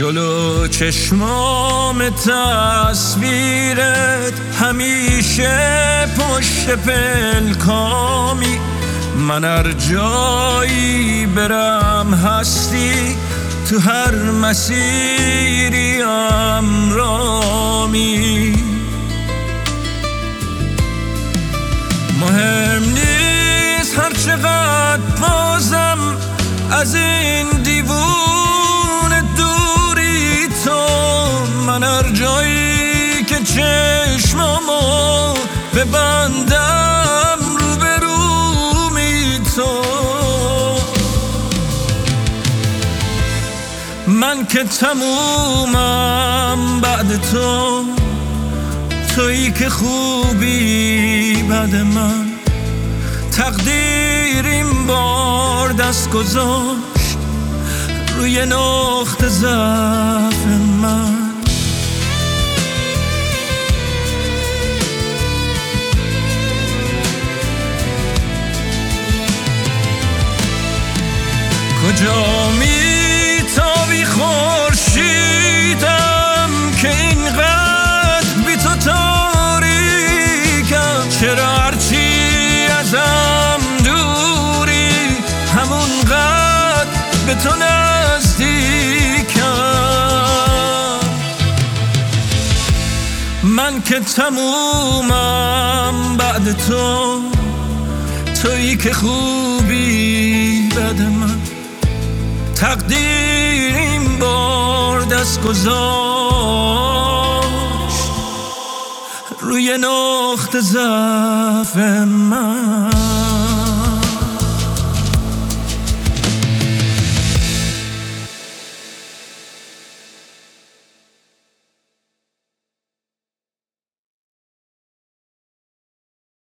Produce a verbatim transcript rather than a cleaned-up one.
جلو چشمام تصویرت همیشه پشت پلکامی، من هر جایی برم هستی، تو هر مسیری همراهی. مهم نیست هر چقدر بازم از این دیوونه دوری تو، من هر جایی که چشمامو ببندم روبرومی تو. من که تمومم بعد تو، تویی که خوبی بعد من، تقدیر این بار دست گذاشت روی نقطه ضعف من. کجا میتابی خورشیدم که اینقدر بی تو تاریکم، چرا هرچی ازم دوری همونقدر به تو نزدیکم. من که تمومم بعد تو، تویی که خوبی بعد من، تقدیر این بار دست گذاشت روی نقطه ضعف من.